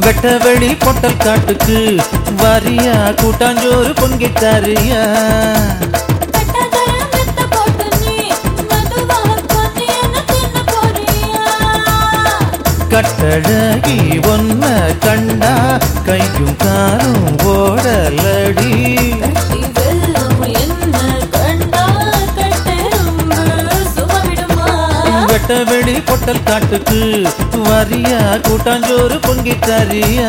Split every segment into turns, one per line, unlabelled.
வெட்டவெளி பொட்டல் காட்டுக்கு வரியா கூட்டாஞ்சோறு பொங்கி தரியா கட்டழகி ஒன்ன கண்டா கையும் காரும் ஓடலடி வெட்டவெளி பொட்டல் காட்டுக்கு வரியா கூட்டாஞ்சோறு பொங்கி தரியா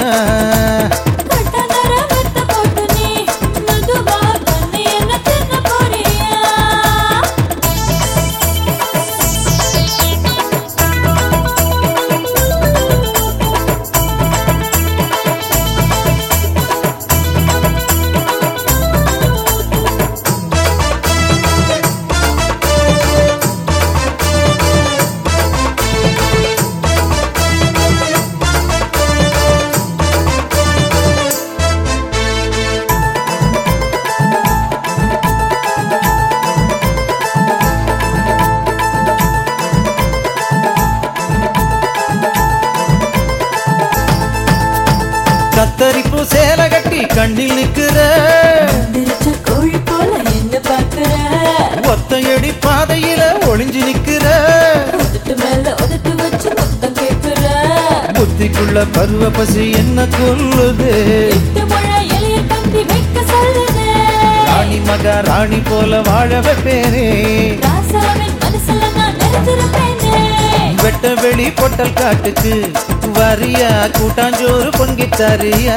கத்தரிப்பு சேல கட்டி கண்ணில் நிக்கிற
கோழி போல என்ன பாக்குற
ஒத்தையடி பாதையில ஒளிஞ்சு நிக்கிற
மேல உதட்டு வச்சு மொத்தம் கேக்குற
புத்திக்குள்ள பருவ பசி என்ன கொல்லுது
எலிய கட்டி வைக்க சொல்லுது
ராணி மகா ராணி போல வாழ வைப்பேனே
ராசாவின் மனசுல நான் நிறைஞ்சிருப்பேனே
வெட்டவெளி பொட்டல் காட்டுக்கு வரியா கூட்டாஞ்சோறு பொங்கி தரியா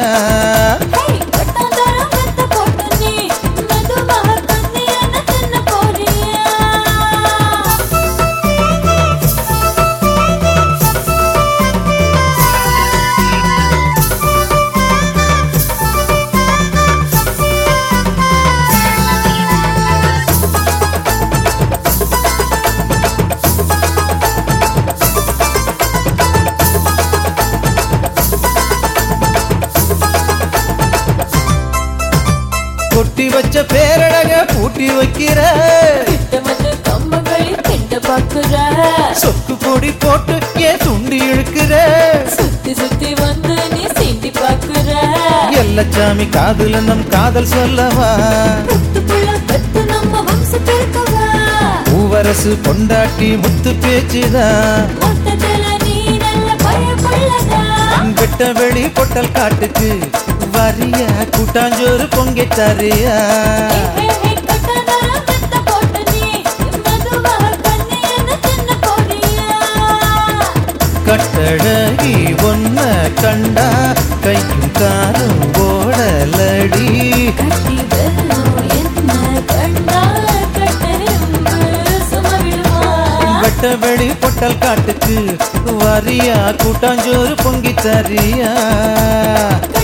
கொட்டி வச்ச பேரழக பூட்டி வைக்கிற
கம்பங்களை திட்ட பாக்குற
சொக்கு பொடி போட்டு ஏன் துண்டி இழுக்கிற
சுத்தி சுத்தி வந்து நீ சீண்டி பாக்குற
எல்லச்சாமி காதுல நம் காதல் சொல்லவா
பெத்து நம்ம வம்சத்திற்கவா
பூவரசு பொண்டாட்டி முத்து பேச்சுதான்
மொத்தத்துல நீ நல்ல பயப்பள்ளதா
வெட்டவெளி பொட்டல் காட்டுக்கு வரியா கூட்டாஞ்சோறு பொங்கி தரியா கட்டழகி ஒன்ன கண்டா கையும் காரும் ஓடலடி வெட்டவெளி பொட்டல் காட்டுக்கு வரியா கூட்டாஞ்சோறு பொங்கி தரியா